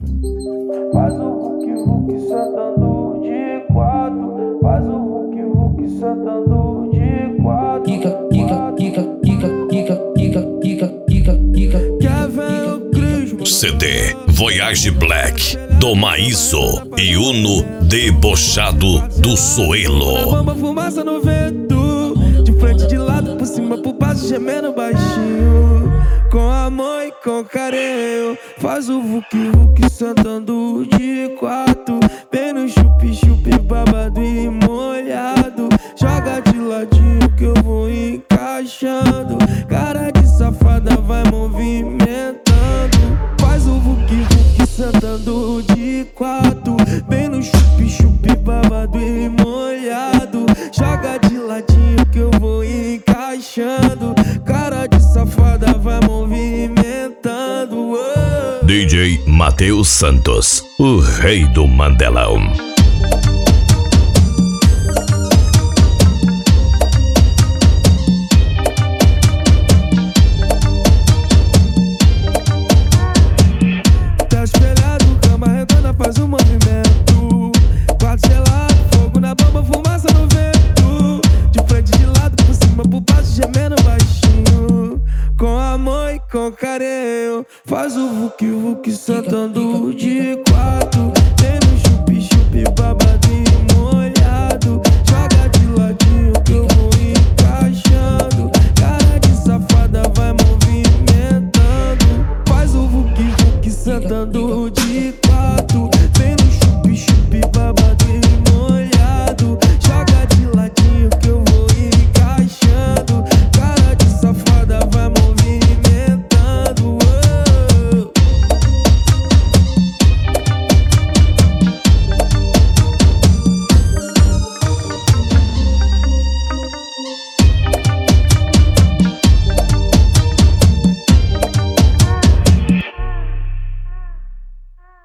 Faz o Hulk Hulk sentando de quatro. Faz o Hulk Hulk sentando de quatro. Kika, kika, kika, kika, kika, kika, kika, kika, kika. CD Voyage Black do Maíso e Uno debochado do Soelo. Bomba, fumaça no vento, de frente, de lado, por cima, por baixo, gemendo baixinho. Com amor e com carinho. Faz o Hulk Hulk sentando de quatro. Bem no chup-chup, babado e molhado. Joga de ladinho que eu vou encaixando. Cara de safada vai movimentando. Faz o Hulk Hulk sentando de quatro. Bem no chup-chup, babado e molhado. Joga de ladinho que eu vou encaixando. Cara de safada vai movimentando. DJ Matheus Santos, o rei do Mandelão. Tá espelhado, cama redonda faz um movimento. Quarto gelado, fogo na bomba, fumaça no vento. De frente, de lado, por cima, por baixo, gemendo baixinho. Com amor e com carinho. Faz o Hulk Hulk sentando de quatro. Tem no chup-chup, babado